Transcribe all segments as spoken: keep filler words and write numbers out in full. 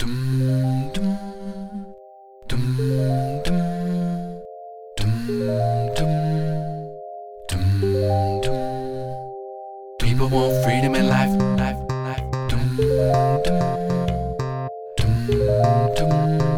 Dum dum dum dum dum dum dum dum. People want freedom in life, life, life. Dum dum dum dum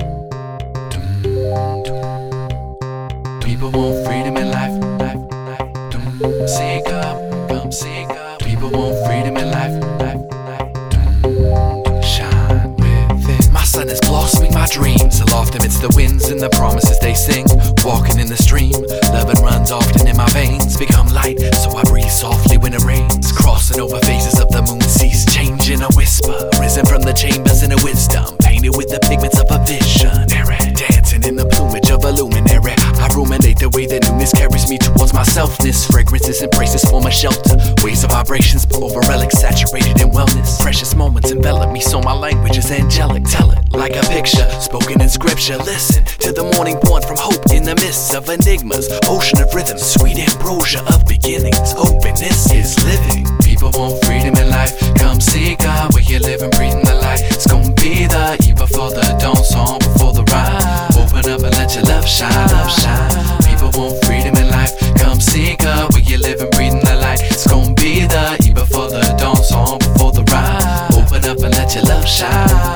dum dum. People want freedom in life, life, life. Dum. Seek up, come seek up. People want freedom in life, life, life. Dum. Shine within. My sun is blossoming my dreams. Aloft amidst the winds and the promises they sing. Walking in the stream, loving runs often in my veins. Become light, so I breathe softly when it rains. Crossing over phases of the moon seas, changing a whisper. Risen from the chambers in a wisdom, painted with the pigments of a visionary. Dancing in the plumage of a luminary, I ruminate the way that newness carries me towards my selfness. Fragrances and praises form a shelter. Waves of vibrations pour over relics saturated in wellness. Precious moments envelop me, so my language is angelic. Tell it like a picture, spoken in scripture. Listen to the morning born from hope in the midst of enigmas. Ocean of rhythm, sweet ambrosia of beginnings. Openness is living. People want freedom in life. Come see God where you live and breathe in the light. It's gonna be the eve before the dawn, song before the ride. Open up and let your love shine, love shine. People want freedom in life. Come see God where you live and breathe in the light. It's gonna be the eve before the dawn, song before the ride. Open up and let your love shine.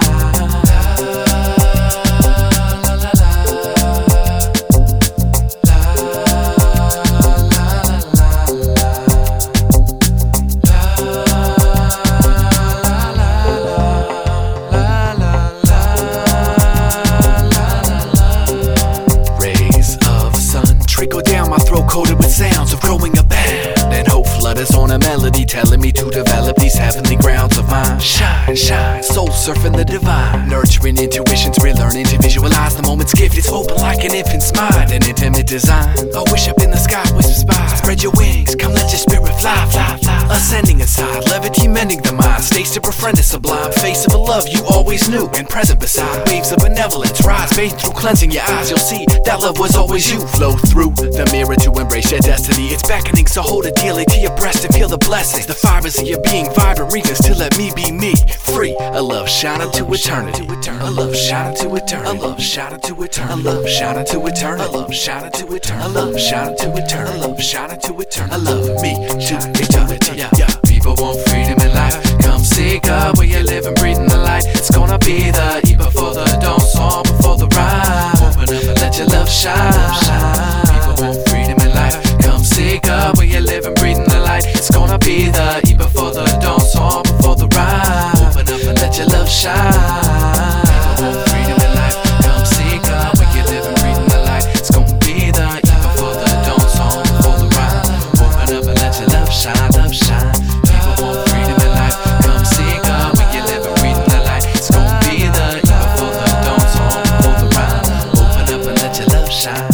Trickle down my throat coated with sounds of growing abound, and hope flutters on a melody telling me to develop these heavenly grounds of mine. Shine, shine, soul surfing the divine, nurturing intuitions, relearning to visualize the moment's gift. It's open like an infant's mind, an intimate design. A wish up in the sky with spires. Spread your wings, come let your spirit fly, fly, fly. Ascending inside, levity mending the mind. States to befriend a sublime face of a love you always knew, and present beside. Waves of benevolence rise, bathe through cleansing your eyes. You'll see that love was always you. Flow through the mirror to embrace your destiny. It's beckoning, so hold it dearly to your breast and feel the blessings. The fibers of your being, vibrant reasons to let me be me. Free, a love shining to eternity. A love shining to eternity. A love shining to eternity. A love shining to eternity. A love shining to eternity. A love shining to eternity. A love shining to eternity. I love me to eternity. Yeah, yeah. People want freedom in life. Come see God where you live and breathe in the light. It's gonna be the eve before the dawn, song before the ride. Open up and let your love shine. People want freedom in life. Come see God where you live and breathe in the light. It's gonna be the eve before the dawn, song before the ride. Open up and let your love shine. People want freedom in life. Come see God where you live and breathe in the light. It's gonna be the eve before the dawn, song before the ride. Open up and let your love shine, love shine. People want freedom in life. Come see God where you live and breathe in the light. It's gonna be the eve before the dawn, song before the ride. Open up and let your love shine.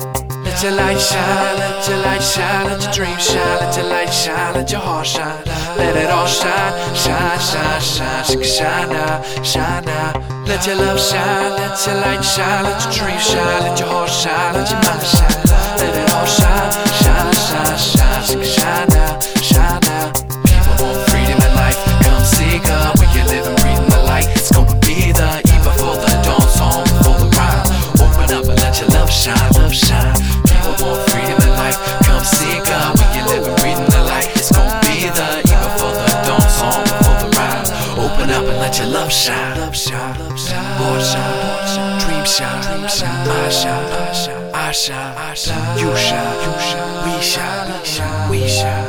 Let your light shine, let your light shine, let your dreams shine, let your light shine, let your heart shine, let it all shine, shine, shine, shine, shine, shine now, shine now. Let your love shine, let your light shine, let your dreams shine, let your heart shine, let your mind shine, let it all shine, shine, shine, shine, shine, shine now, shine now. People want freedom in life. Come see God where you live and breathe in the light. It's gonna be the eve before the dawn, song before the ride. Open up and let your love shine, love shine. Want freedom in life. Come see God where you live and breathe in the light. It's gonna be the eve before the dawn, song before the ride. Open up and let your love shine, love shine, Lord shine, dream shine, I shine, I shine, you shine, we shine, we shine.